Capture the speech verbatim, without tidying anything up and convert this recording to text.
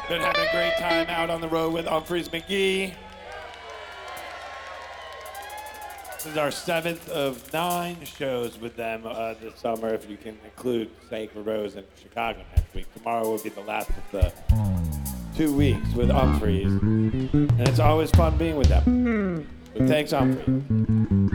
Been having a great time out on the road with Umphrey's McGee. This is our seventh of nine shows with them uh, this summer, if you can include Sacred Rose and Chicago next week. Tomorrow will be the last of the two weeks with Umphrey's. And it's always fun being with them. So thanks, Umphrey.